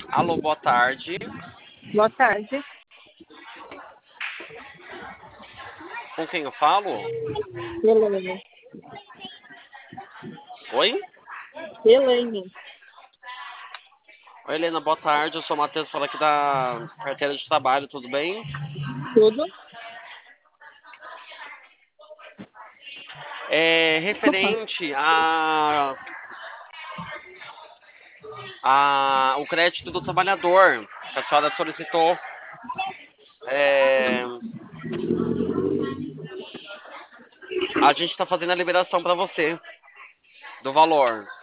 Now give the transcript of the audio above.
Alô, boa tarde. Boa tarde. Com quem eu falo? Elaine. Oi? Elaine. Oi, Helena, boa tarde. Eu sou o Matheus, falo aqui da carteira de trabalho, tudo bem? Tudo? É Opa. referente o crédito do trabalhador que a senhora solicitou. É, a gente está fazendo a liberação para você do valor.